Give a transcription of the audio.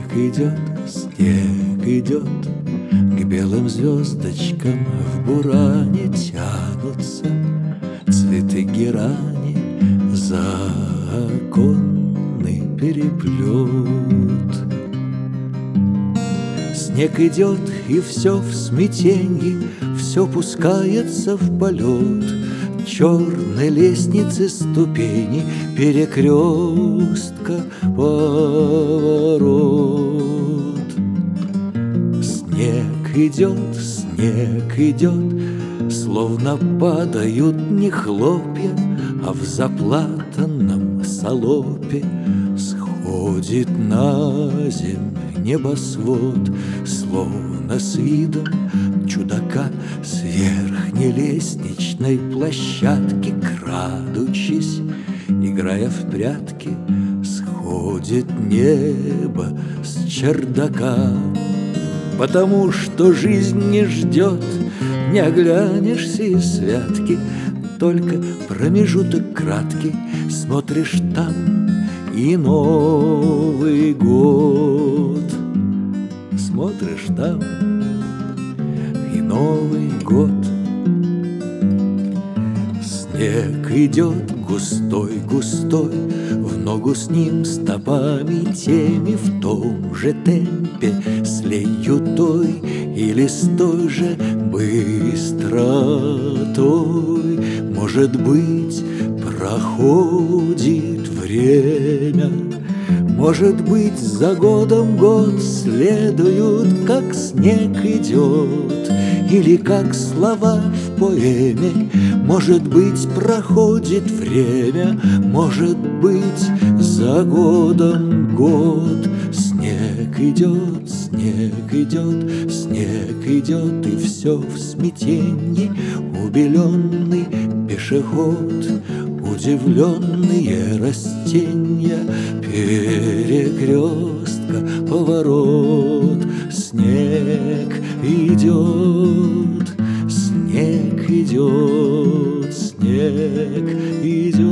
снег идет, к белым звездочкам в буране тянутся цветы герани, законный переплет. Снег идет, и все в смятенье, все пускается в полет. Черной лестницы ступени, перекрестка поворот. Снег идет, словно падают не хлопья, а в заплатанном салопе сходит на земь небосвод, словно с видом чудака с верхней лестничной площадки, крадучись, играя в прятки, сходит небо с чердака. Потому что жизнь не ждет, не оглянешься из святки, только промежуток краткий, смотришь там и Новый год. Смотришь там и Новый год. Снег идет густой, в ногу с ним стопами теми, в том же темпе, с леютой или с той же быстротой. Может быть, проходит время, может быть, за годом год следуют, как снег идет, или как слова в поэме. Может быть, проходит время, может быть, за годом год. Снег идет, и все в смятенье. Убеленный пешеход, удивленные растения, перекрестка поворот. Снег идет, снег идет.